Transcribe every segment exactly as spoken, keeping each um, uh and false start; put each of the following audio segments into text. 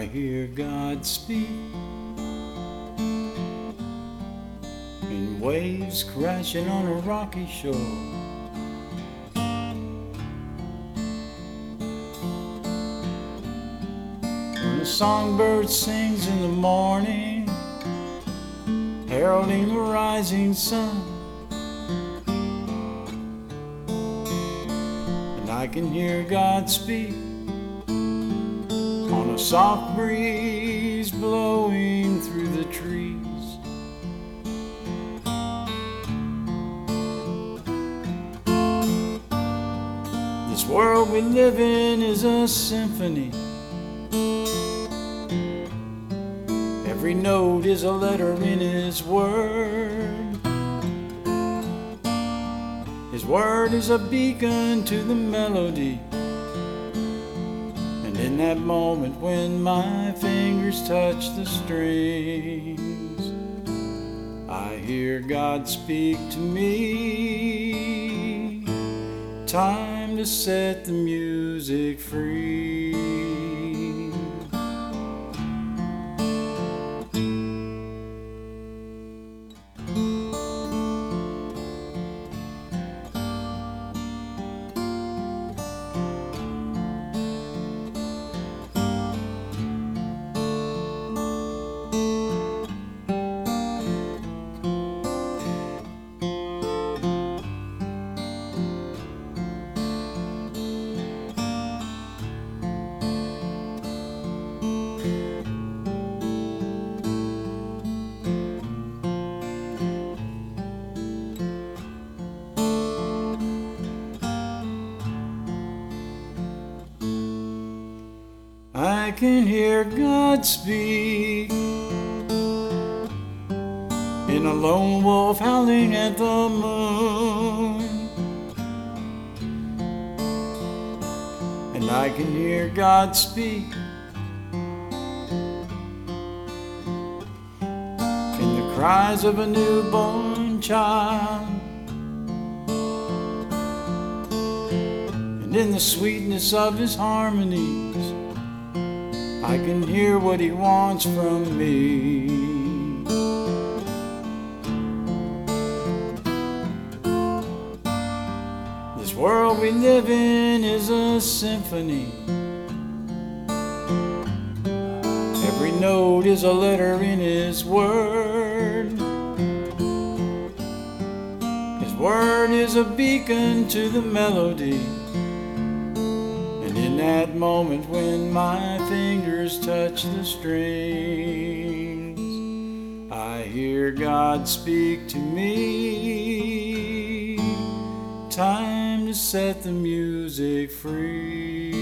hear God speak in waves crashing on a rocky shore. When the songbird sings in the morning, heralding the rising sun, and I can hear God speak on a soft breeze blowing through the trees. This world we live in is a symphony. Every note is a letter in His Word. His Word is a beacon to the melody. And in that moment when my fingers touch the strings, I hear God speak to me. Time to set the music free. I can hear God speak in a lone wolf howling at the moon, and I can hear God speak in the cries of a newborn child, and in the sweetness of His harmonies. I can hear what He wants from me. This world we live in is a symphony. Every note is a letter in His Word. His Word is a beacon to the melody. In that moment when my fingers touch the strings, I hear God speak to me. Time to set the music free.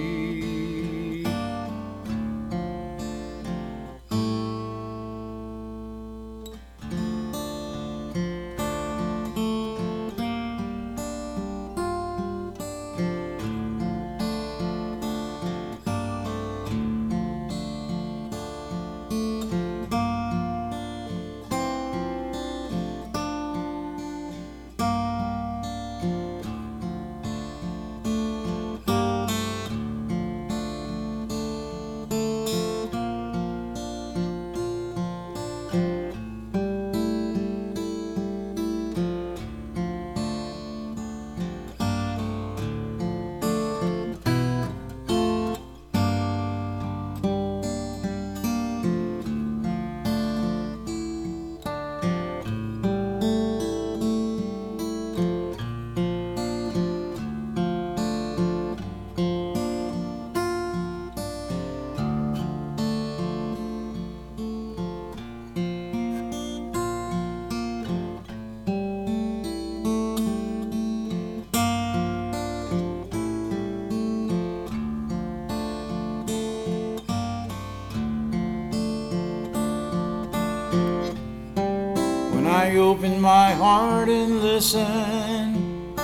When I open my heart and listen,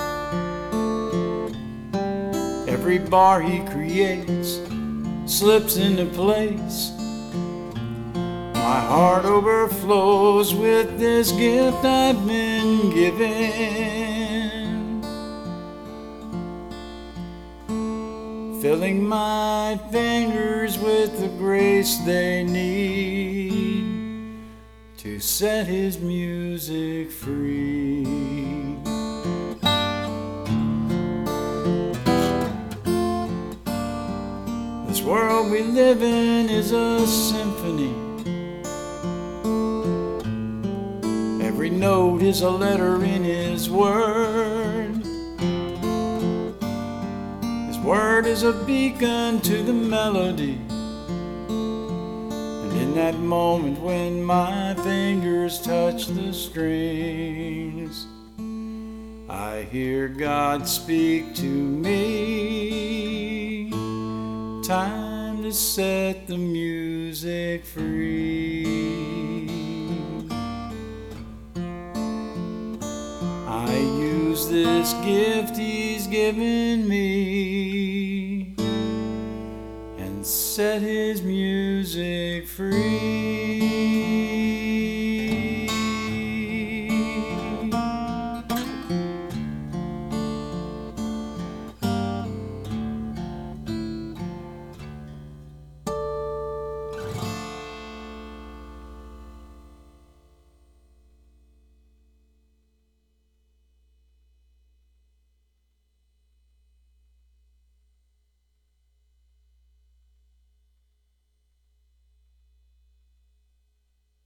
every bar He creates slips into place. My heart overflows with this gift I've been given. filling my fingers with the grace they need to set his music free. This world we live in is a symphony. Every note is a letter in his word. His word is a beacon to the melody. And in that moment when my fingers touch the strings, I hear God speak to me. Time to set the music free. I use this gift he's given me and set his music free.